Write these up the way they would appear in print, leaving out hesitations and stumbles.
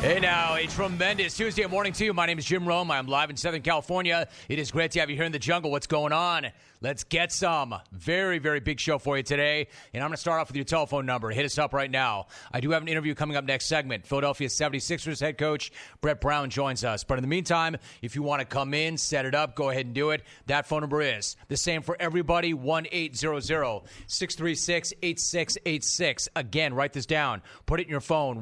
Hey now, a tremendous Tuesday morning to you. My name is Jim Rome. I'm live in Southern California. It is great to have you here in the jungle. What's going on? Let's get some. Very, very big show for you today. And I'm going to start off with your telephone number. Hit us up right now. I do have an interview coming up next segment. Philadelphia 76ers head coach Brett Brown joins us. But in the meantime, if you want to come in, set it up, go ahead and do it. That phone number is the same for everybody, 1-800-636-8686. Again, write this down. Put it in your phone,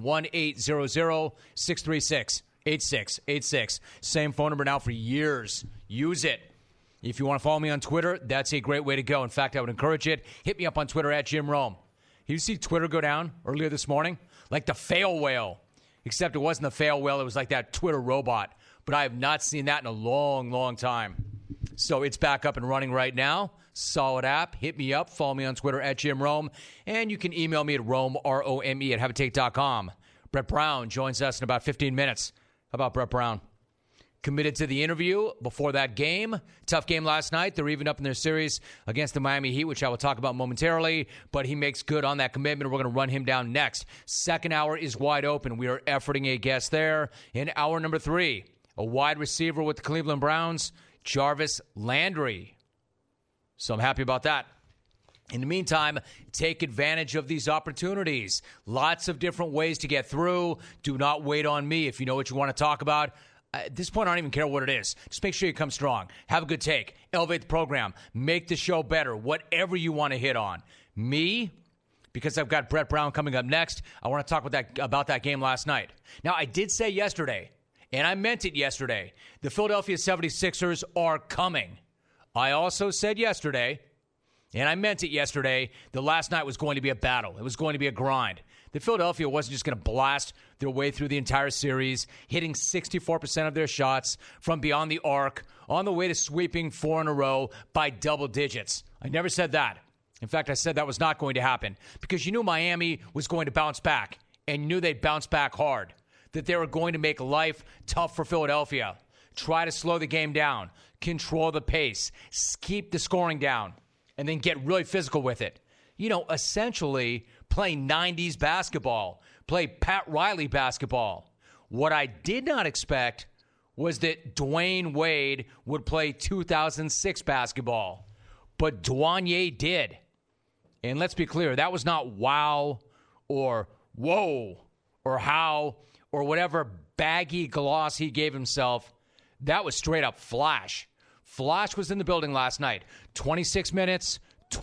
1-800-636-8686. Same phone number now for years. Use it. If you want to follow me on Twitter, that's a great way to go. In fact, I would encourage it. Hit me up on Twitter at Jim Rome. You see Twitter go down earlier this morning? Like the fail whale. Except it wasn't the fail whale. It was like that Twitter robot. But I have not seen that in a long, long time. So it's back up and running right now. Solid app. Hit me up. Follow me on Twitter at Jim Rome. And you can email me at Rome, R-O-M-E, at haveatake.com. Brett Brown joins us in about 15 minutes. How about Brett Brown? Committed to the interview before that game. Tough game last night. They're even up in their series against the Miami Heat, which I will talk about momentarily. But he makes good on that commitment. We're going to run him down next. Second hour is wide open. We are efforting a guest there. In hour number 3, a wide receiver with the Cleveland Browns, Jarvis Landry. So I'm happy about that. In the meantime, take advantage of these opportunities. Lots of different ways to get through. Do not wait on me if you know what you want to talk about. At this point, I don't even care what it is. Just make sure you come strong. Have a good take. Elevate the program. Make the show better. Whatever you want to hit on. Me, because I've got Brett Brown coming up next, I want to talk about that game last night. Now, I did say yesterday, and I meant it yesterday, the Philadelphia 76ers are coming. I also said yesterday, and I meant it yesterday, the last night was going to be a battle. It was going to be a grind. That Philadelphia wasn't just going to blast their way through the entire series, hitting 64% of their shots from beyond the arc, on the way to sweeping 4 in a row by double digits. I never said that. In fact, I said that was not going to happen because you knew Miami was going to bounce back, and you knew they'd bounce back hard, that they were going to make life tough for Philadelphia, try to slow the game down, control the pace, keep the scoring down, and then get really physical with it. You know, essentially play 90s basketball, play Pat Riley basketball. What I did not expect was that Dwayne Wade would play 2006 basketball, but Dwanye did. And let's be clear, that was not wow or whoa or how or whatever baggy gloss he gave himself. That was straight up Flash. Flash was in the building last night. 26 minutes,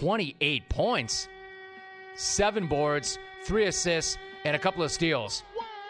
28 points. 7 boards, 3 assists, and a couple of steals.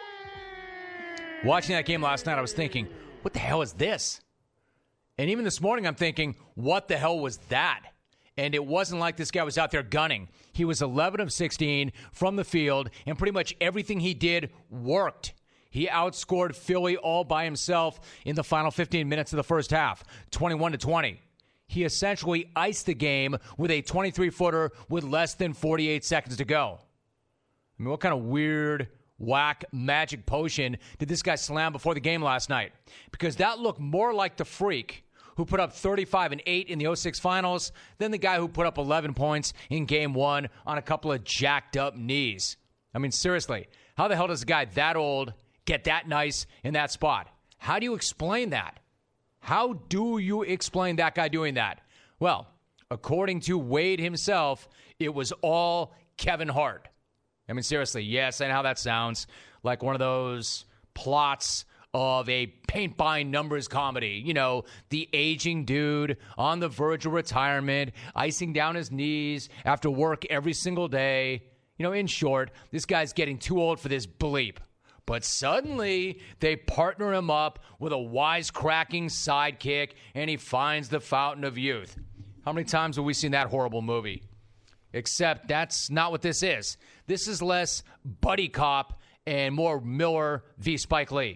Watching that game last night, I was thinking, what the hell is this? And even this morning, I'm thinking, what the hell was that? And it wasn't like this guy was out there gunning. He was 11 of 16 from the field, and pretty much everything he did worked. He outscored Philly all by himself in the final 15 minutes of the first half, 21-20. He essentially iced the game with a 23-footer with less than 48 seconds to go. I mean, what kind of weird, whack, magic potion did this guy slam before the game last night? Because that looked more like the freak who put up 35 and 8 in the 06 finals than the guy who put up 11 points in game 1 on a couple of jacked up knees. I mean, seriously, how the hell does a guy that old get that nice in that spot? How do you explain that? How do you explain that guy doing that? Well, according to Wade himself, it was all Kevin Hart. I mean, seriously, yes, I know how that sounds, like one of those plots of a paint-by-numbers comedy. You know, the aging dude on the verge of retirement, icing down his knees after work every single day. You know, in short, this guy's getting too old for this bleep. But suddenly, they partner him up with a wisecracking sidekick, and he finds the fountain of youth. How many times have we seen that horrible movie? Except that's not what this is. This is less buddy cop and more Miller v. Spike Lee.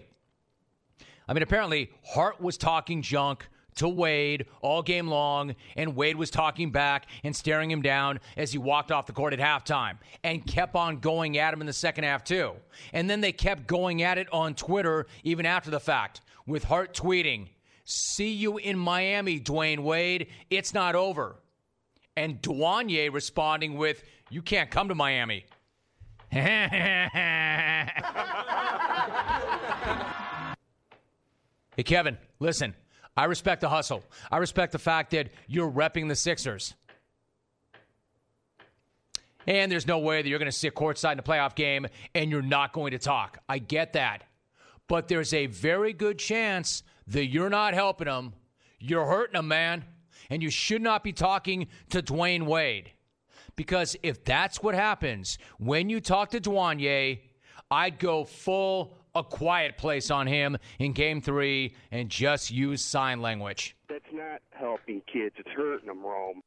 I mean, apparently, Hart was talking junk to Wade all game long, and Wade was talking back and staring him down as he walked off the court at halftime and kept on going at him in the second half, too. And then they kept going at it on Twitter even after the fact, with Hart tweeting, "See you in Miami, Dwayne Wade. It's not over." And Dwanye responding with, "You can't come to Miami." Hey, Kevin, listen, I respect the hustle. I respect the fact that you're repping the Sixers. And there's no way that you're going to sit courtside in a playoff game and you're not going to talk. I get that. But there's a very good chance that you're not helping them. You're hurting them, man. And you should not be talking to Dwayne Wade. Because if that's what happens when you talk to Dwanye, I'd go full A Quiet Place on him in Game 3 and just use sign language. That's not helping kids. It's hurting them, Rome.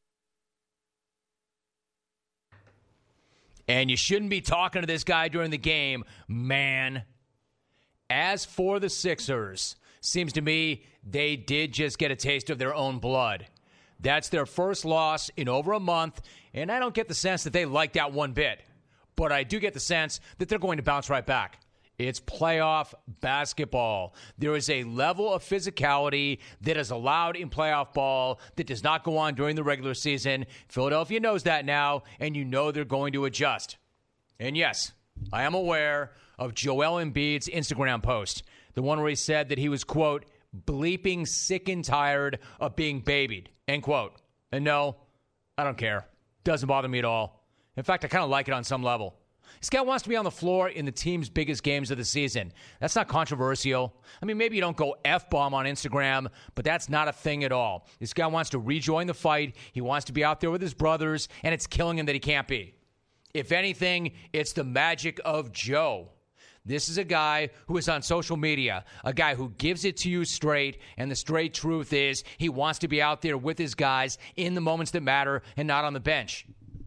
And you shouldn't be talking to this guy during the game, man. As for the Sixers, seems to me they did just get a taste of their own blood. That's their first loss in over a month, and I don't get the sense that they like that one bit. But I do get the sense that they're going to bounce right back. It's playoff basketball. There is a level of physicality that is allowed in playoff ball that does not go on during the regular season. Philadelphia knows that now, and you know they're going to adjust. And yes, I am aware of Joel Embiid's Instagram post, the one where he said that he was, quote, bleeping sick and tired of being babied, end quote. And no, I don't care. Doesn't bother me at all. In fact, I kind of like it on some level. This guy wants to be on the floor in the team's biggest games of the season. That's not controversial. I mean, maybe you don't go F-bomb on Instagram, but that's not a thing at all. This guy wants to rejoin the fight. He wants to be out there with his brothers, and it's killing him that he can't be. If anything, it's the magic of Joe. This is a guy who is on social media, a guy who gives it to you straight, and the straight truth is he wants to be out there with his guys in the moments that matter and not on the bench.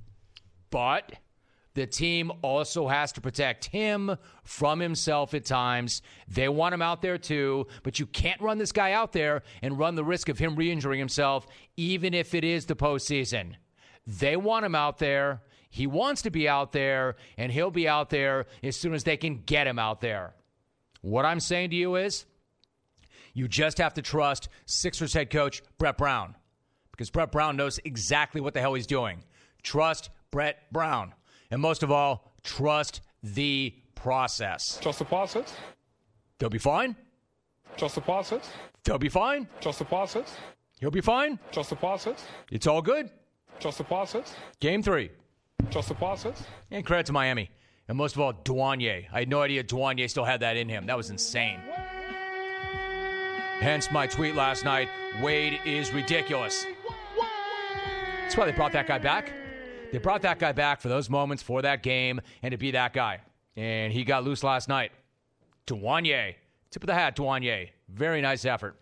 But the team also has to protect him from himself at times. They want him out there too, but you can't run this guy out there and run the risk of him re-injuring himself, even if it is the postseason. They want him out there. He wants to be out there, and he'll be out there as soon as they can get him out there. What I'm saying to you is you just have to trust Sixers head coach Brett Brown, because Brett Brown knows exactly what the hell he's doing. Trust Brett Brown. And most of all, trust the process. Trust the process? They'll be fine. Trust the process? They'll be fine. Trust the process? He'll be fine. Trust the process? It's all good. Trust the process? Game 3. Trust the process? And credit to Miami. And most of all, Dwanye. I had no idea Dwanye still had that in him. That was insane. Hence my tweet last night, Wade is ridiculous. That's why they brought that guy back. They brought that guy back for those moments, for that game, and to be that guy. And he got loose last night. Dwanye. Tip of the hat, Dwanye. Very nice effort.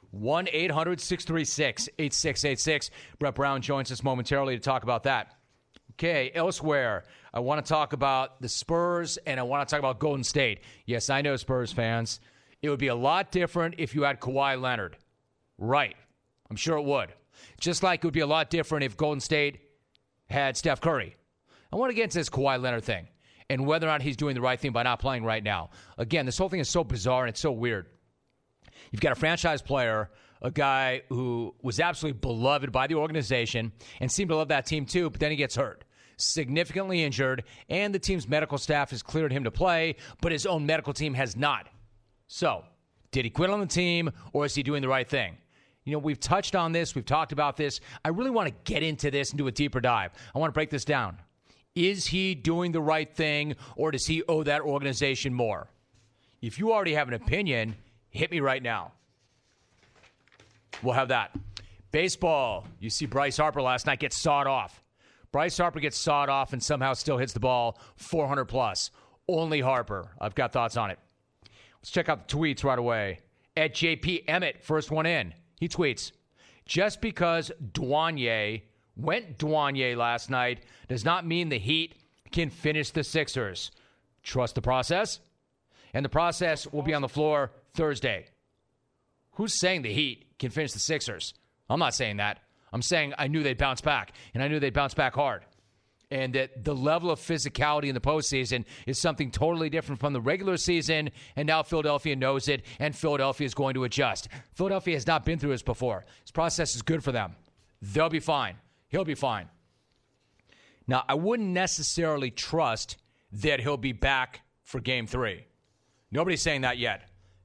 1-800-636-8686. Brett Brown joins us momentarily to talk about that. Okay, elsewhere, I want to talk about the Spurs, and I want to talk about Golden State. Yes, I know, Spurs fans. It would be a lot different if you had Kawhi Leonard. Right. I'm sure it would. Just like it would be a lot different if Golden State had Steph Curry. I want to get into this Kawhi Leonard thing and whether or not he's doing the right thing by not playing right now. Again, this whole thing is so bizarre and it's so weird. You've got a franchise player, a guy who was absolutely beloved by the organization and seemed to love that team too, but then he gets hurt. Significantly injured, and the team's medical staff has cleared him to play, but his own medical team has not. So, did he quit on the team, or is he doing the right thing? You know, we've touched on this. We've talked about this. I really want to get into this and do a deeper dive. I want to break this down. Is he doing the right thing, or does he owe that organization more? If you already have an opinion, hit me right now. We'll have that. Baseball. You see Bryce Harper last night get sawed off. Bryce Harper gets sawed off and somehow still hits the ball 400 plus. Only Harper. I've got thoughts on it. Let's check out the tweets right away. At JP Emmett, first one in. He tweets, just because Dwanye went Dwanye last night does not mean the Heat can finish the Sixers. Trust the process. And the process will be on the floor Thursday. Who's saying the Heat can finish the Sixers? I'm not saying that. I'm saying I knew they'd bounce back, and I knew they'd bounce back hard. And that the level of physicality in the postseason is something totally different from the regular season, and now Philadelphia knows it, and Philadelphia is going to adjust. Philadelphia has not been through this before. This process is good for them. They'll be fine. He'll be fine. Now, I wouldn't necessarily trust that he'll be back for Game 3. Nobody's saying that yet.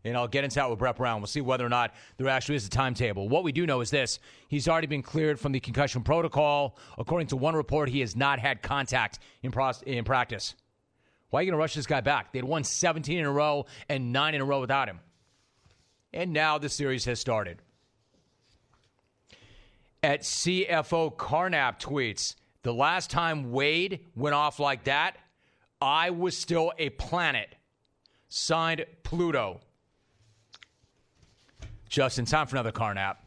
And I'll get into that with Brett Brown. We'll see whether or not there actually is a timetable. What we do know is this. He's already been cleared from the concussion protocol. According to one report, he has not had contact in practice. Why are you going to rush this guy back? They'd won 17 in a row and 9 in a row without him. And now the series has started. At CFO Carnap tweets, the last time Wade went off like that, I was still a planet. Signed, Pluto. Justin, time for another Carnap.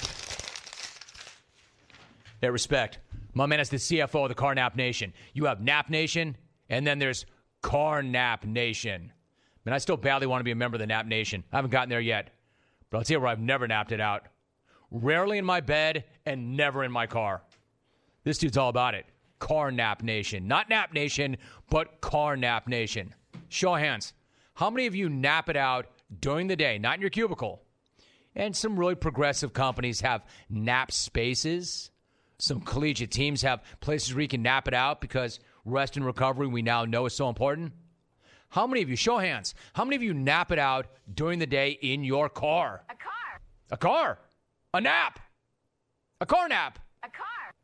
Hey, respect. My man is the CFO of the Carnap Nation. You have Nap Nation, and then there's Carnap Nation. Man, I still badly want to be a member of the Nap Nation. I haven't gotten there yet. But I'll tell you where I've never napped it out. Rarely in my bed and never in my car. This dude's all about it. Carnap Nation. Not Nap Nation, but Carnap Nation. Show of hands. How many of you nap it out during the day, not in your cubicle? And some really progressive companies have nap spaces. Some collegiate teams have places where you can nap it out because rest and recovery we now know is so important. How many of you, show of hands, how many of you nap it out during the day in your car? A car. A car. A nap. A car nap. A car.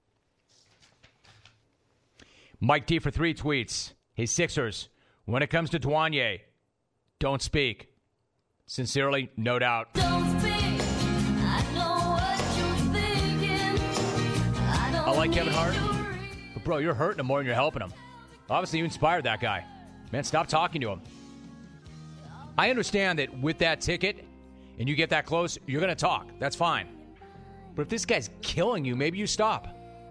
Mike D for 3 tweets. Hey, Sixers, when it comes to Dwanye, don't speak. Sincerely, no doubt. Don't speak. I know what you're thinking. I like Kevin Hart. But, bro, you're hurting him more than you're helping him. Obviously, you inspired that guy. Man, stop talking to him. I understand that with that ticket and you get that close, you're going to talk. That's fine. But if this guy's killing you, maybe you stop.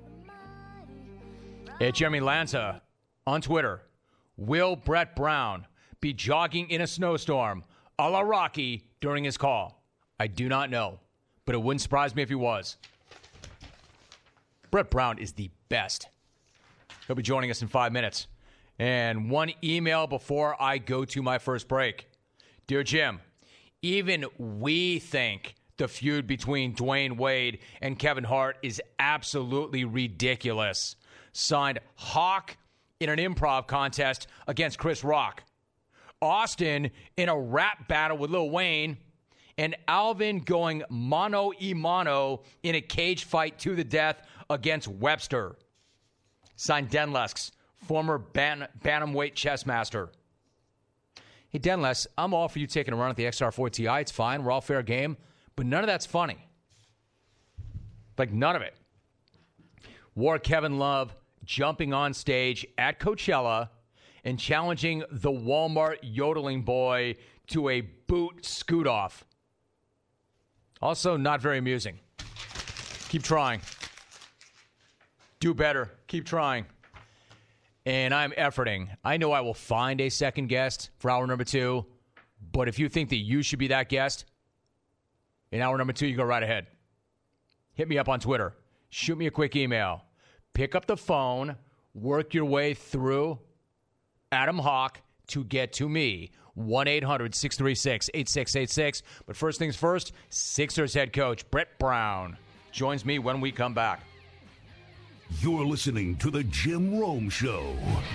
Hey, Jeremy Lanza on Twitter. Will Brett Brown be jogging in a snowstorm a la Rocky during his call? I do not know, but it wouldn't surprise me if he was. Brett Brown is the best. He'll be joining us in 5 minutes. And one email before I go to my first break. Dear Jim, even we think the feud between Dwayne Wade and Kevin Hart is absolutely ridiculous. Signed, Hawk in an improv contest against Chris Rock. Austin in a rap battle with Lil Wayne. And Alvin going mano-a-mano in a cage fight to the death against Webster. Signed, Denlesks, former bantamweight chess master. Hey, Denless, I'm all for you taking a run at the XR4 Ti. It's fine. We're all fair game. But none of that's funny. Like, none of it. Wore Kevin Love jumping on stage at Coachella and challenging the Walmart yodeling boy to a boot scoot-off. Also, not very amusing. Keep trying. Do better. Keep trying. And I'm efforting. I know I will find a second guest for hour number 2, but if you think that you should be that guest in hour number 2, you go right ahead. Hit me up on Twitter. Shoot me a quick email. Pick up the phone. Work your way through Adam Hawk to get to me. 1-800-636-8686. But first things first, Sixers head coach Brett Brown joins me when we come back. You're listening to The Jim Rome Show.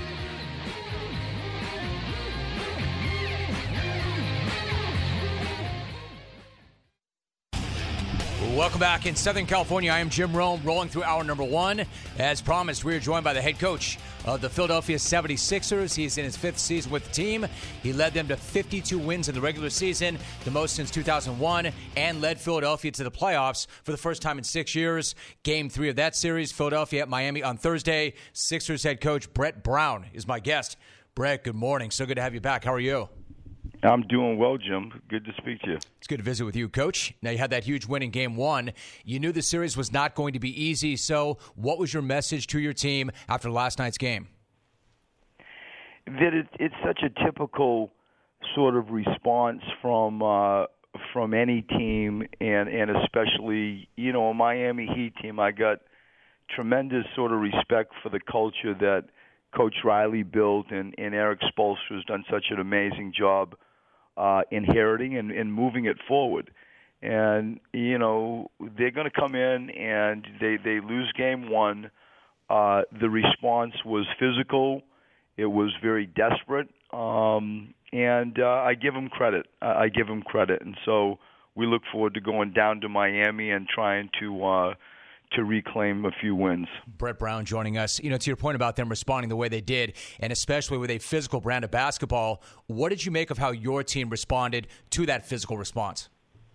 Welcome back in Southern California. I am Jim Rome, rolling through hour number 1. As promised, we are joined by the head coach of the Philadelphia 76ers. He's in his 5th season with the team. He led them to 52 wins in the regular season, the most since 2001, and led Philadelphia to the playoffs for the first time in 6 years. Game 3 of that series, Philadelphia at Miami on Thursday. Sixers head coach Brett Brown is my guest. Brett, good morning. So good to have you back. How are you? I'm doing well, Jim. Good to speak to you. It's good to visit with you, Coach. Now, you had that huge win in Game 1. You knew the series was not going to be easy, so what was your message to your team after last night's game? That it's such a typical sort of response from any team, and especially, a Miami Heat team. I got tremendous sort of respect for the culture that Coach Riley built, and Eric Spoelstra has done such an amazing job inheriting and moving it forward. And, they're going to come in and they lose Game 1. The response was physical. It was very desperate. and I give him credit. I give him credit, and so we look forward to going down to Miami and trying to reclaim a few wins. Brett Brown joining us. To your point about them responding the way they did, and especially with a physical brand of basketball, what did you make of how your team responded to that physical response?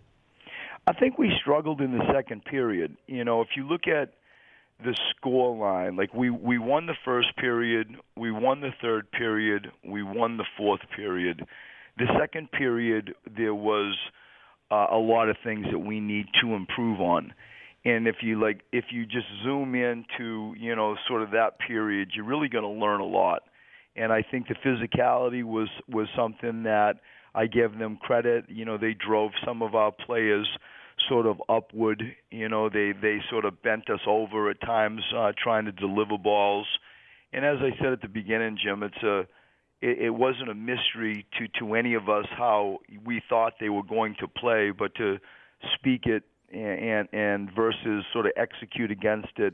I think we struggled in the second period. If you look at the score line, like we won the first period, we won the third period, we won the fourth period. The second period, there was a lot of things that we need to improve on. And if you just zoom into, sort of that period, you're really going to learn a lot. And I think the physicality was something that I give them credit. They drove some of our players sort of upward. They sort of bent us over at times trying to deliver balls. And as I said at the beginning, Jim, it wasn't a mystery to any of us how we thought they were going to play, but to speak it and versus sort of execute against it,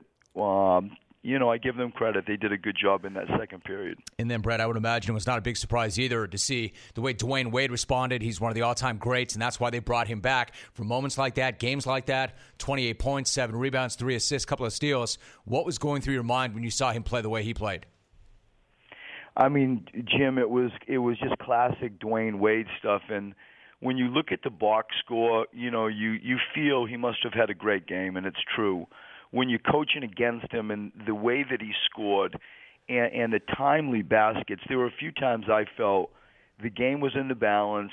I give them credit. They did a good job in that second period. And then, Brett, I would imagine it was not a big surprise either to see the way Dwayne Wade responded. He's one of the all-time greats, and that's why they brought him back for moments like that, games like that. 28 points, 7 rebounds, 3 assists, couple of steals. What was going through your mind when you saw him play the way he played? I mean, Jim, it was just classic Dwayne Wade stuff. And when you look at the box score, you feel he must have had a great game, and it's true. When you're coaching against him and the way that he scored and the timely baskets, there were a few times I felt the game was in the balance,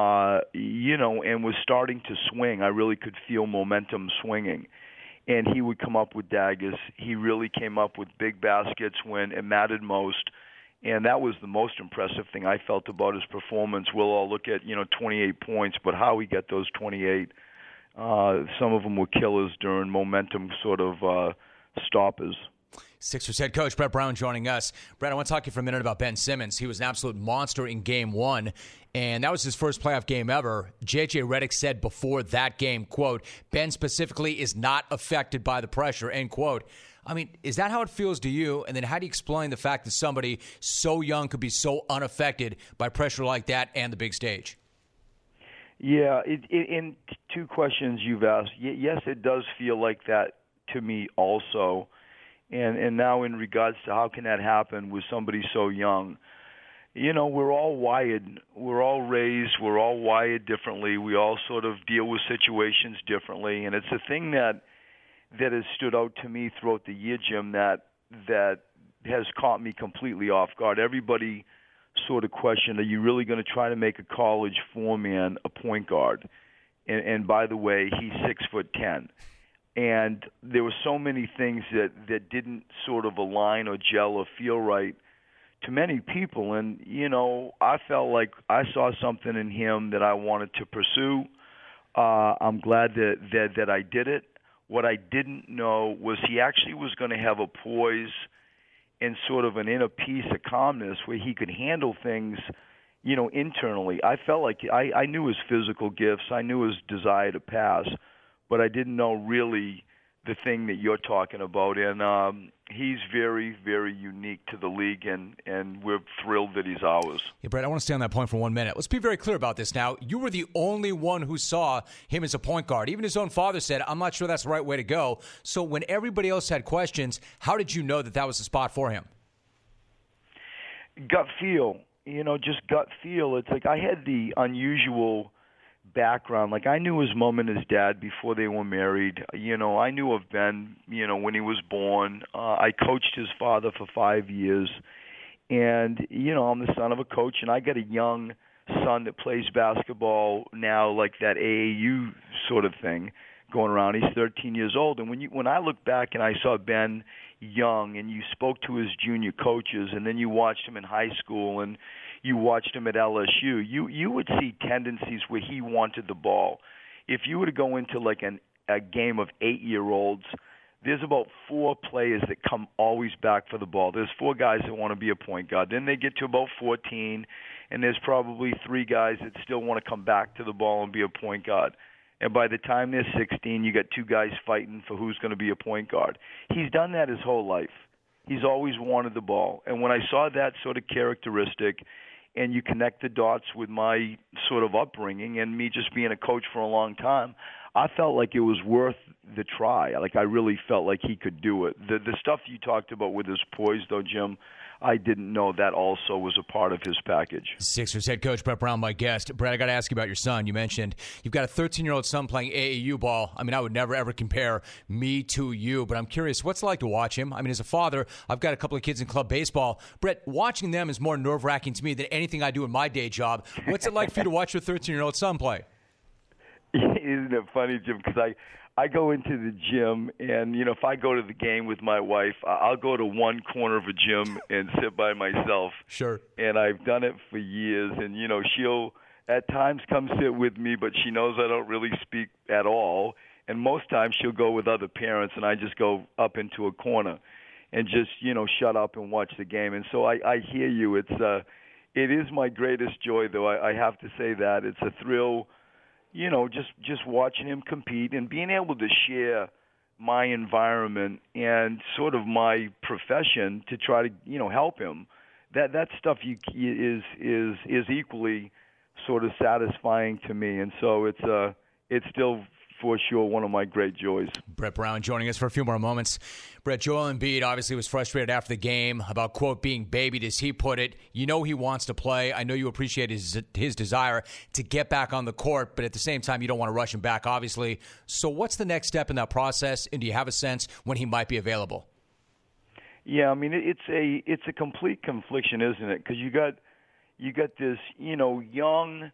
and was starting to swing. I really could feel momentum swinging. And he would come up with daggers. He really came up with big baskets when it mattered most. And that was the most impressive thing I felt about his performance. We'll all look at, 28 points, but how he got those 28, some of them were killers during momentum sort of stoppers. Sixers head coach Brett Brown joining us. Brett, I want to talk to you for a minute about Ben Simmons. He was an absolute monster in Game 1, and that was his first playoff game ever. J.J. Redick said before that game, quote, Ben specifically is not affected by the pressure, end quote. I mean, is that how it feels to you? And then how do you explain the fact that somebody so young could be so unaffected by pressure like that and the big stage? Yeah, in two questions you've asked. Yes, it does feel like that to me also. And now in regards to how can that happen with somebody so young, we're all wired, we're all raised, we're all wired differently. We all sort of deal with situations differently. And it's a thing that has stood out to me throughout the year, Jim, that has caught me completely off guard. Everybody sort of questioned, are you really going to try to make a college four-man a point guard? And by the way, he's 6'10". And there were so many things that didn't sort of align or gel or feel right to many people. And, I felt like I saw something in him that I wanted to pursue. I'm glad that I did it. What I didn't know was he actually was going to have a poise and sort of an inner peace, a calmness where he could handle things, internally. I felt like I knew his physical gifts. I knew his desire to pass, but I didn't know really the thing that you're talking about. And he's very, very unique to the league, and we're thrilled that he's ours. Yeah, Brett, I want to stay on that point for 1 minute. Let's be very clear about this now. You were the only one who saw him as a point guard. Even his own father said, I'm not sure that's the right way to go. So when everybody else had questions, how did you know that was the spot for him? Gut feel. Just gut feel. It's like I had the unusual background. Like I knew his mom and his dad before they were married. I knew of Ben, when he was born. I coached his father for 5 years. And, I'm the son of a coach, and I got a young son that plays basketball now, like that AAU sort of thing going around. He's 13 years old. And when I look back and I saw Ben young, and you spoke to his junior coaches, and then you watched him in high school, and you watched him at LSU, you would see tendencies where he wanted the ball. If you were to go into like a game of 8-year-olds, there's about 4 players that come always back for the ball. There's 4 guys that want to be a point guard. Then they get to about 14, and there's probably 3 guys that still want to come back to the ball and be a point guard. And by the time they're 16, you got 2 guys fighting for who's going to be a point guard. He's done that his whole life. He's always wanted the ball. And when I saw that sort of characteristic and you connect the dots with my sort of upbringing and me just being a coach for a long time, I felt like it was worth the try. Like I really felt like he could do it. The stuff you talked about with his poise, though, Jim, I didn't know that also was a part of his package. Sixers head coach Brett Brown, my guest. Brett, I got to ask you about your son. You mentioned you've got a 13-year-old son playing AAU ball. I mean, I would never, ever compare me to you, but I'm curious, what's it like to watch him? I mean, as a father, I've got a couple of kids in club baseball. Brett, watching them is more nerve-wracking to me than anything I do in my day job. What's it like for you to watch your 13-year-old son play? Isn't it funny, Jim? Because I go into the gym, and, if I go to the game with my wife, I'll go to one corner of a gym and sit by myself. Sure. And I've done it for years. And, she'll at times come sit with me, but she knows I don't really speak at all. And most times she'll go with other parents, and I just go up into a corner and just, shut up and watch the game. And so I hear you. It is my greatest joy, though. I have to say that. It's a thrill. Just watching him compete and being able to share my environment and sort of my profession to try to, help him. That stuff is equally sort of satisfying to me, and so it's still for sure one of my great joys. Brett Brown joining us for a few more moments. Brett, Joel Embiid obviously was frustrated after the game about, quote, being babied, as he put it. You know he wants to play. I know you appreciate his desire to get back on the court, but at the same time, you don't want to rush him back, obviously. So what's the next step in that process, and do you have a sense when he might be available? Yeah, I mean, it's a complete confliction, isn't it? Because you got this, young,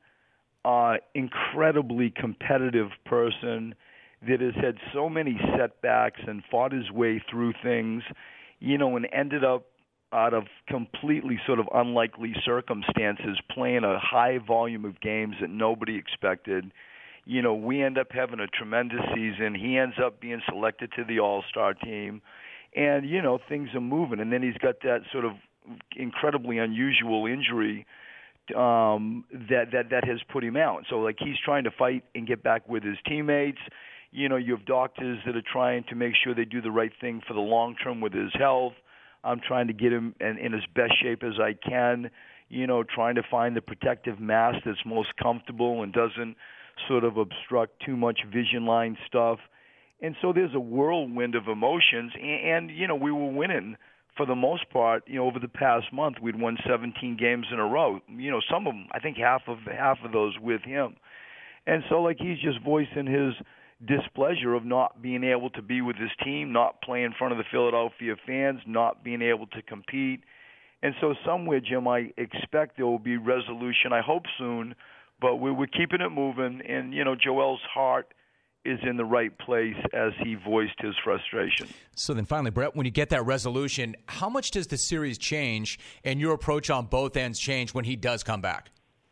incredibly competitive person that has had so many setbacks and fought his way through things, and ended up out of completely sort of unlikely circumstances playing a high volume of games that nobody expected. We end up having a tremendous season. He ends up being selected to the All-Star team, and, things are moving. And then he's got that sort of incredibly unusual injury that has put him out. So, he's trying to fight and get back with his teammates. You have doctors that are trying to make sure they do the right thing for the long term with his health. I'm trying to get him in as best shape as I can, trying to find the protective mask that's most comfortable and doesn't sort of obstruct too much vision line stuff. And so there's a whirlwind of emotions, and we were winning for the most part, over the past month. We'd won 17 games in a row. Some of them, I think half of those with him. And so, he's just voicing his displeasure of not being able to be with his team, not playing in front of the Philadelphia fans, not being able to compete. And so somewhere, Jim, I expect there will be resolution. I hope soon, but we're keeping it moving. And, Joel's heart is in the right place as he voiced his frustration. So then finally, Brett, when you get that resolution, how much does the series change and your approach on both ends change when he does come back?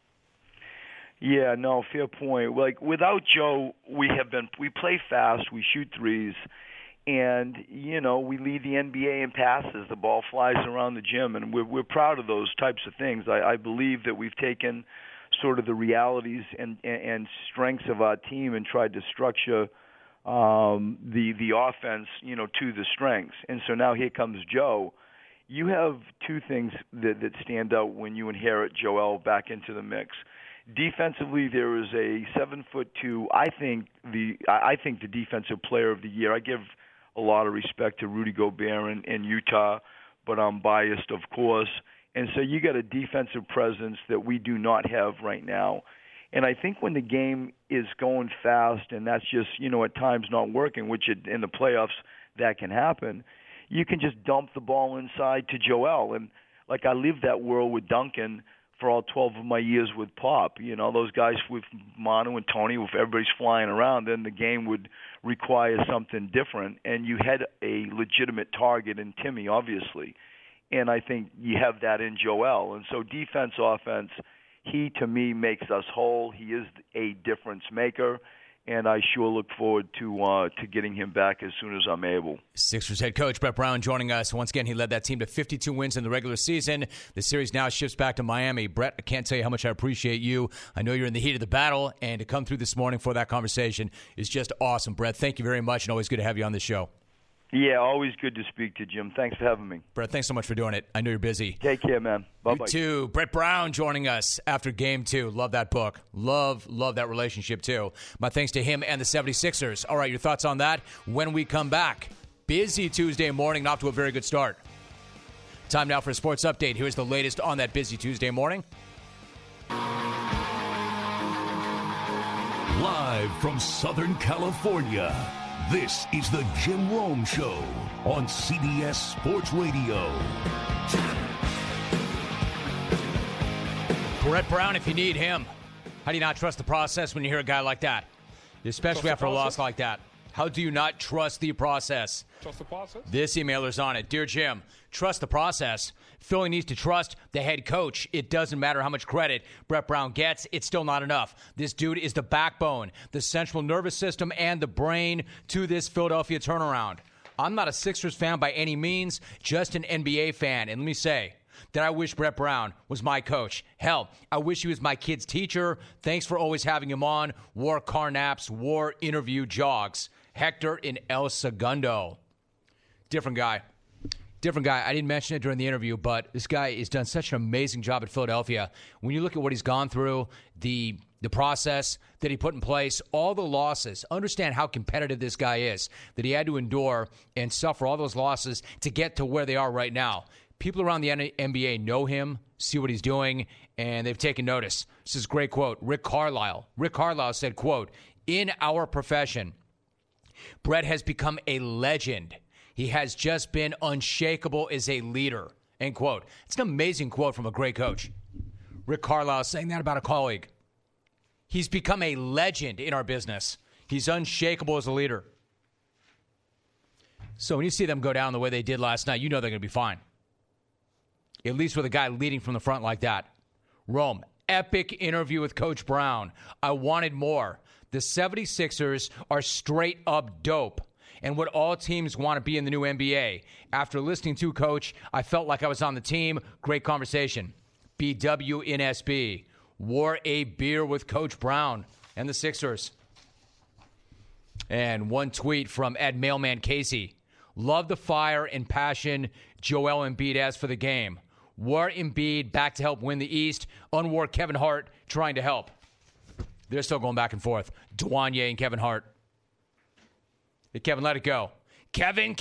Yeah, no, fair point. Without Joe, we play fast, we shoot threes, and, we lead the NBA in passes. The ball flies around the gym, and we're proud of those types of things. I believe that we've taken sort of the realities and strengths of our team and tried to structure the offense, to the strengths. And so now here comes Joe. You have two things that stand out when you inherit Joel back into the mix. Defensively, there is a 7'2". I think the defensive player of the year. I give a lot of respect to Rudy Gobert in Utah, but I'm biased, of course. And so you got a defensive presence that we do not have right now. And I think when the game is going fast and that's just, at times not working, which in the playoffs that can happen, you can just dump the ball inside to Joel. And I lived that world with Duncan for all 12 of my years with Pop. Those guys with Manu and Tony, if everybody's flying around, then the game would require something different. And you had a legitimate target in Timmy, obviously. And I think you have that in Joel. And so defense, offense, he, to me, makes us whole. He is a difference maker. And I sure look forward to getting him back as soon as I'm able. Sixers head coach Brett Brown joining us. Once again, he led that team to 52 wins in the regular season. The series now shifts back to Miami. Brett, I can't tell you how much I appreciate you. I know you're in the heat of the battle, and to come through this morning for that conversation is just awesome. Brett, thank you very much, and always good to have you on the show. Yeah, always good to speak to you, Jim. Thanks for having me. Brett, thanks so much for doing it. I know you're busy. Take care, man. Bye-bye. You too. Brett Brown joining us after Game 2. Love that book. Love that relationship, too. My thanks to him and the 76ers. All right, your thoughts on that when we come back. Busy Tuesday morning, off to a very good start. Time now for a sports update. Here's the latest on that busy Tuesday morning. Live from Southern California, this is the Jim Rome Show on CBS Sports Radio. Brett Brown, if you need him. How do you not trust the process when you hear a guy like that? Especially after a loss like that. How do you not trust the process? Trust the process? This emailer's on it. Dear Jim, trust the process. Philly needs to trust the head coach. It doesn't matter how much credit Brett Brown gets. It's still not enough. This dude is the backbone, the central nervous system, and the brain to this Philadelphia turnaround. I'm not a Sixers fan by any means, just an NBA fan. And let me say that I wish Brett Brown was my coach. Hell, I wish he was my kid's teacher. Thanks for always having him on. Wore car naps, wore interview jogs. Hector in El Segundo. Different guy. I didn't mention it during the interview, but this guy has done such an amazing job at Philadelphia. When you look at what he's gone through, the process that he put in place, all the losses, understand how competitive this guy is, that he had to endure and suffer all those losses to get to where they are right now. People around the NBA know him, see what he's doing, and they've taken notice. This is a great quote. Rick Carlisle said, quote, "In our profession, Brett has become a legend. He has just been unshakable as a leader," end quote. It's an amazing quote from a great coach. Rick Carlisle saying that about a colleague. He's become a legend in our business. He's unshakable as a leader. So when you see them go down the way they did last night, you know they're going to be fine. At least with a guy leading from the front like that. Rome, epic interview with Coach Brown. I wanted more. The 76ers are straight up dope and what all teams want to be in the new NBA. After listening to Coach, I felt like I was on the team. Great conversation. BWNSB. Wore a beer with Coach Brown and the Sixers. And one tweet from @Mailman Casey. Love the fire and passion Joel Embiid has for the game. Wore Embiid back to help win the East. Unwore Kevin Hart trying to help. They're still going back and forth. Dwanye and Kevin Hart. Hey, Kevin, let it go. Kevin!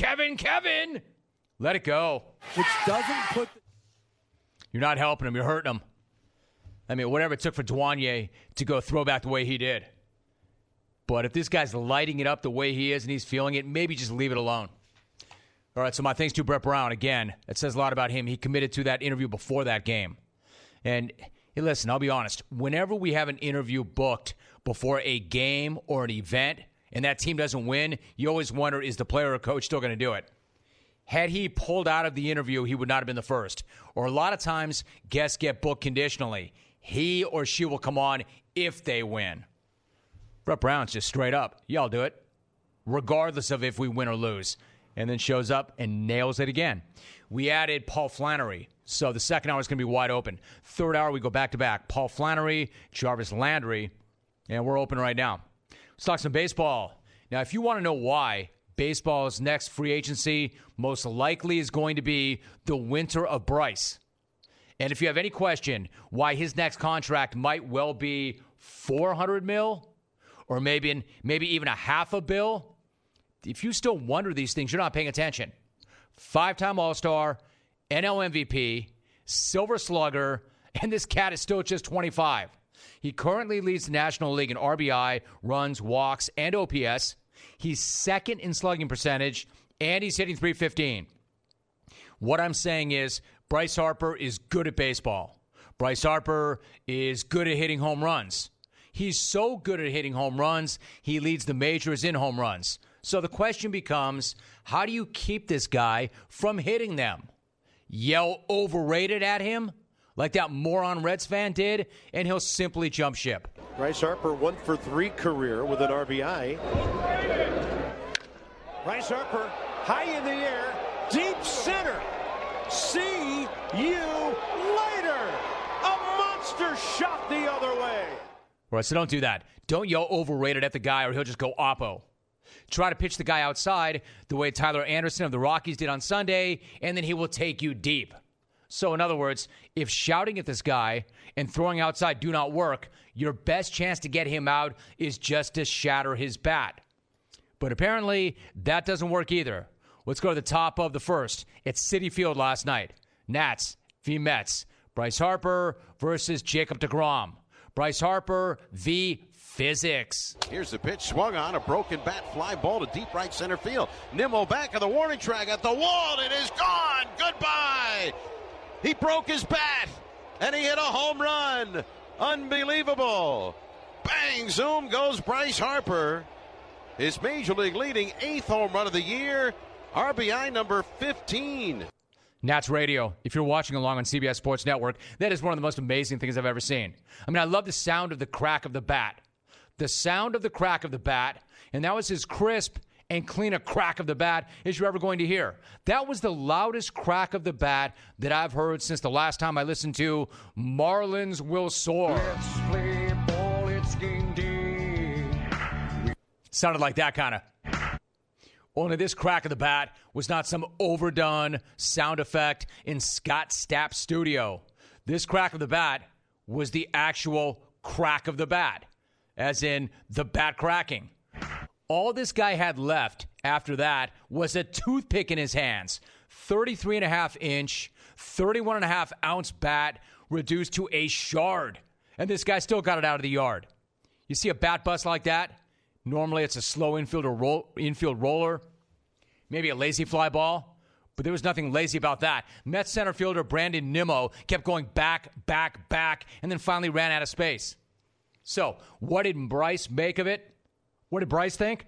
Let it go. Which doesn't put... You're not helping him. You're hurting him. I mean, whatever it took for Dwanye to go throw back the way he did. But if this guy's lighting it up the way he is and he's feeling it, maybe just leave it alone. All right, so my thanks to Brett Brown. Again, it says a lot about him. He committed to that interview before that game. And hey, listen, I'll be honest. Whenever we have an interview booked before a game or an event and that team doesn't win, you always wonder, is the player or coach still going to do it? Had he pulled out of the interview, he would not have been the first. Or a lot of times, guests get booked conditionally. He or she will come on if they win. Brett Brown's just straight up. Yeah, I'll do it, regardless of if we win or lose. And then shows up and nails it again. We added Paul Flannery, so the second hour is going to be wide open. Third hour, we go back-to-back. Paul Flannery, Jarvis Landry, and we're open right now. Let's talk some baseball. Now, if you want to know why baseball's next free agency most likely is going to be the winter of Bryce, and if you have any question why his next contract might well be $400 million or maybe even a half a bill, if you still wonder these things, you're not paying attention. 5-time All-Star, NL MVP, Silver Slugger, and this cat is still just 25. He currently leads the National League in RBI, runs, walks, and OPS. He's second in slugging percentage, and he's hitting .315. What I'm saying is Bryce Harper is good at baseball. Bryce Harper is good at hitting home runs. He's so good at hitting home runs, he leads the majors in home runs. So the question becomes, how do you keep this guy from hitting them? Yell overrated at him like that moron Reds fan did, and he'll simply jump ship. Bryce Harper 1-for-3 career with an RBI. Bryce Harper high in the air, deep center. See you later. A monster shot the other way. Right, so don't do that. Don't yell overrated at the guy or he'll just go oppo. Try to pitch the guy outside the way Tyler Anderson of the Rockies did on Sunday, and then he will take you deep. So, in other words, if shouting at this guy and throwing outside do not work, your best chance to get him out is just to shatter his bat. But apparently, that doesn't work either. Let's go to the top of the first. It's Citi Field last night. Nats v. Mets. Bryce Harper versus Jacob deGrom. Bryce Harper v. Physics. Here's the pitch, swung on, a broken bat, fly ball to deep right center field. Nimmo back of the warning track at the wall. It is gone. Goodbye. He broke his bat, and he hit a home run. Unbelievable. Bang, zoom goes Bryce Harper. His Major League leading 8th home run of the year. RBI number 15. Nats Radio, if you're watching along on CBS Sports Network, that is one of the most amazing things I've ever seen. I mean, I love the sound of the crack of the bat. The sound of the crack of the bat, and that was as crisp and clean a crack of the bat as you're ever going to hear. That was the loudest crack of the bat that I've heard since the last time I listened to Marlins Will Soar. Let's play ball, it's game day. Sounded like that kind of. Only this crack of the bat was not some overdone sound effect in Scott Stapp's studio. This crack of the bat was the actual crack of the bat, as in the bat cracking. All this guy had left after that was a toothpick in his hands. 33.5-inch, 31.5-ounce bat reduced to a shard. And this guy still got it out of the yard. You see a bat bust like that? Normally it's a slow infield roller, maybe a lazy fly ball. But there was nothing lazy about that. Mets center fielder Brandon Nimmo kept going back, and then finally ran out of space. So, what did Bryce make of it? What did Bryce think?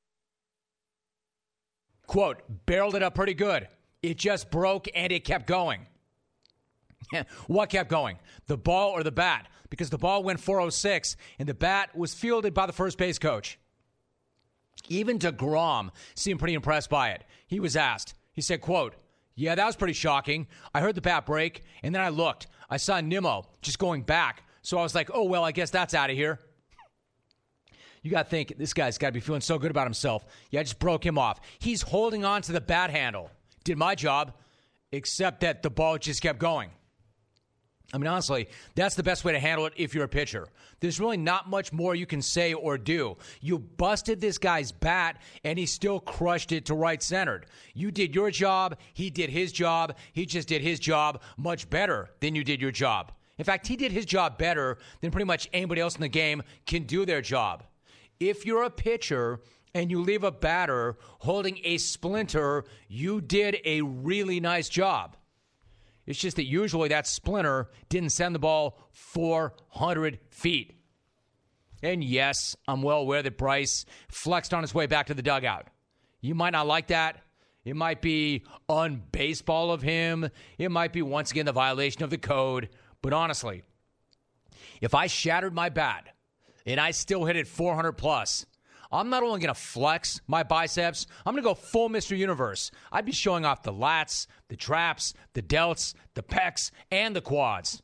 Quote, barreled it up pretty good. It just broke and it kept going. What kept going? The ball or the bat? Because the ball went 406 and the bat was fielded by the first base coach. Even deGrom seemed pretty impressed by it. He was asked. He said, quote, yeah, that was pretty shocking. I heard the bat break and then I looked. I saw Nimmo just going back. So I was like, oh, well, I guess that's out of here. You got to think, this guy's got to be feeling so good about himself. Yeah, I just broke him off. He's holding on to the bat handle. Did my job, except that the ball just kept going. I mean, honestly, that's the best way to handle it if you're a pitcher. There's really not much more you can say or do. You busted this guy's bat, and he still crushed it to right-centered. You did your job. He did his job. He just did his job much better than you did your job. In fact, he did his job better than pretty much anybody else in the game can do their job. If you're a pitcher and you leave a batter holding a splinter, you did a really nice job. It's just that usually that splinter didn't send the ball 400 feet. And yes, I'm well aware that Bryce flexed on his way back to the dugout. You might not like that. It might be unbaseball of him. It might be, once again, the violation of the code. But honestly, if I shattered my bat and I still hit it 400 plus, I'm not only going to flex my biceps, I'm going to go full Mr. Universe. I'd be showing off the lats, the traps, the delts, the pecs, and the quads.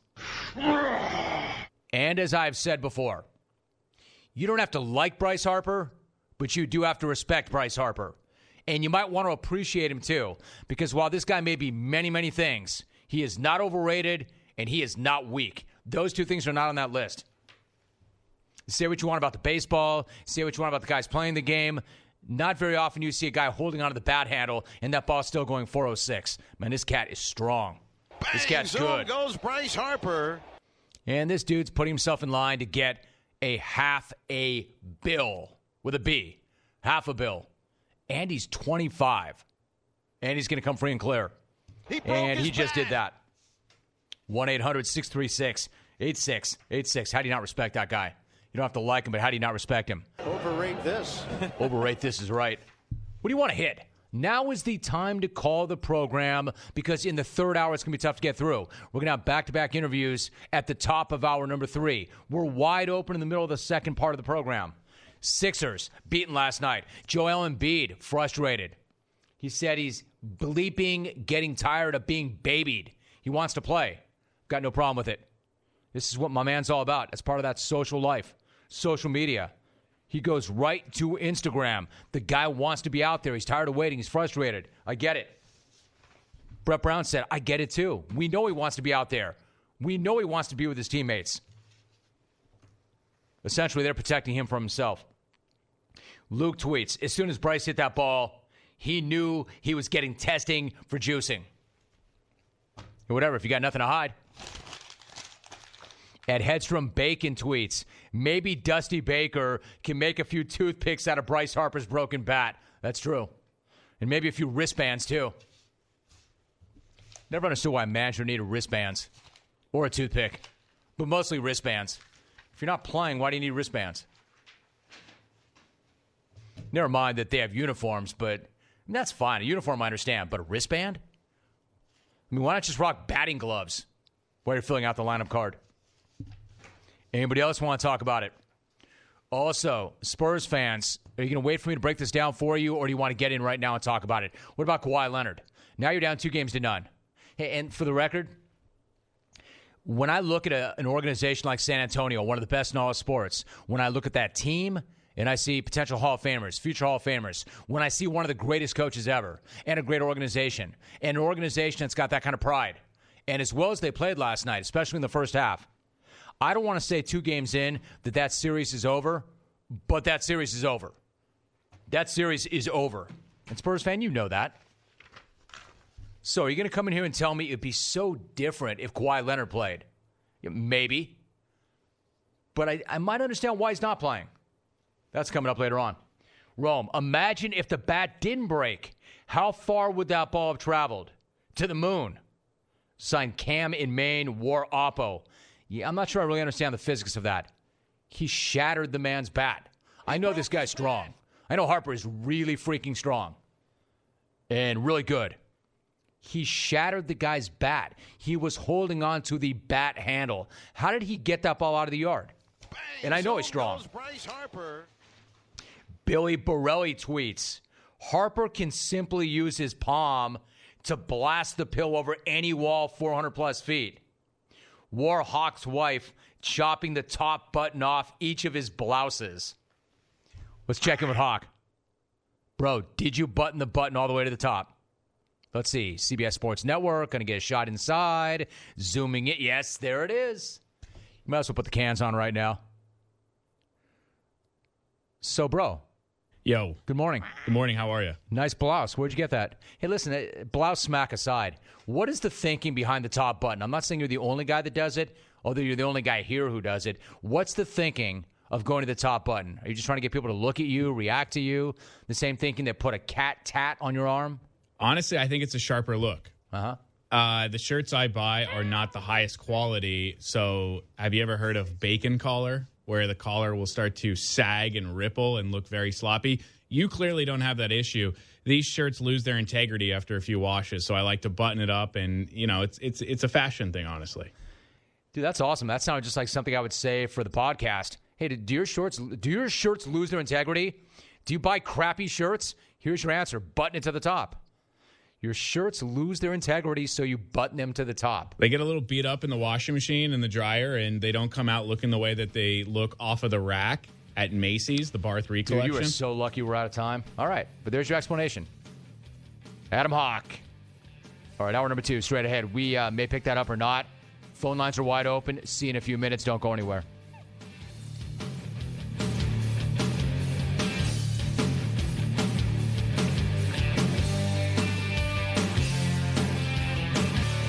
And as I've said before, you don't have to like Bryce Harper, but you do have to respect Bryce Harper. And you might want to appreciate him too, because while this guy may be many, many things, he is not overrated and he is not weak. Those two things are not on that list. Say what you want about the baseball. Say what you want about the guys playing the game. Not very often you see a guy holding onto the bat handle and that ball's still going 406. Man, this cat is strong. Bang, this cat's good. Goes Bryce Harper. And this dude's putting himself in line to get a half a bill with a B. Half a bill. And he's 25. And he's going to come free and clear. And he just did that. 1-800-636-8686. How do you not respect that guy? You don't have to like him, but how do you not respect him? Overrate this. Overrate this is right. What do you want to hit? Now is the time to call the program because in the third hour it's going to be tough to get through. We're going to have back-to-back interviews at the top of hour number 3. We're wide open in the middle of the second part of the program. Sixers beaten last night. Joel Embiid frustrated. He said he's bleeping, getting tired of being babied. He wants to play. Got no problem with it. This is what my man's all about. It's part of that social life, social media. He goes right to Instagram. The guy wants to be out there. He's tired of waiting. He's frustrated. I get it. Brett Brown said, I get it too. We know he wants to be out there. We know he wants to be with his teammates. Essentially, they're protecting him from himself. Luke tweets, as soon as Bryce hit that ball, he knew he was getting testing for juicing. Whatever, if you got nothing to hide. Ed Hedstrom Bacon tweets, maybe Dusty Baker can make a few toothpicks out of Bryce Harper's broken bat. That's true. And maybe a few wristbands, too. Never understood why a manager needed wristbands or a toothpick, but mostly wristbands. If you're not playing, why do you need wristbands? Never mind that they have uniforms, but that's fine. A uniform I understand, but a wristband? I mean, why not just rock batting gloves while you're filling out the lineup card? Anybody else want to talk about it? Also, Spurs fans, are you going to wait for me to break this down for you, or do you want to get in right now and talk about it? What about Kawhi Leonard? Now you're down 2-0. Hey, and for the record, when I look at an organization like San Antonio, one of the best in all of sports, when I look at that team and I see potential Hall of Famers, future Hall of Famers, when I see one of the greatest coaches ever and a great organization, and an organization that's got that kind of pride, and as well as they played last night, especially in the first half, I don't want to say 2 games in that series is over, but that series is over. That series is over. And Spurs fan, you know that. So are you going to come in here and tell me it'd be so different if Kawhi Leonard played? Maybe. But I might understand why he's not playing. That's coming up later on. Rome, imagine if the bat didn't break. How far would that ball have traveled? To the moon. Signed Cam in Maine, War Oppo. Yeah, I'm not sure I really understand the physics of that. He shattered the man's bat. I know this guy's strong. I know Harper is really freaking strong and really good. He shattered the guy's bat. He was holding on to the bat handle. How did he get that ball out of the yard? Bang, And I know he's strong. goes Bryce Harper. Billy Borelli tweets, Harper can simply use his palm to blast the pill over any wall 400-plus feet. Warhawk's wife chopping the top button off each of his blouses. Let's check in with Hawk. Bro, did you button the button all the way to the top? Let's see. CBS Sports Network, going to get a shot inside. Zooming it. Yes, there it is. You might as well put the cans on right now. So, bro. Yo. Good morning. Good morning. How are you? Nice blouse. Where'd you get that? Hey, listen, blouse smack aside. What is the thinking behind the top button? I'm not saying you're the only guy that does it, although you're the only guy here who does it. What's the thinking of going to the top button? Are you just trying to get people to look at you, react to you? The same thinking that put a cat tat on your arm? Honestly, I think it's a sharper look. The shirts I buy are not the highest quality. So have you ever heard of bacon collar, where the collar will start to sag and ripple and look very sloppy? You clearly don't have that issue. These shirts lose their integrity after a few washes, so I like to button it up, and it's a fashion thing, honestly. Dude, that's awesome. That sounded just like something I would say for the podcast. Hey, do your shirts lose their integrity? Do you buy crappy shirts? Here's your answer. Button it to the top. Your shirts lose their integrity, so you button them to the top. They get a little beat up in the washing machine and the dryer, and they don't come out looking the way that they look off of the rack at Macy's, the Bar 3 collection. Dude, you are so lucky we're out of time. All right, but there's your explanation. Adam Hawk. All right, hour number 2, straight ahead. We may pick that up or not. Phone lines are wide open. See you in a few minutes. Don't go anywhere.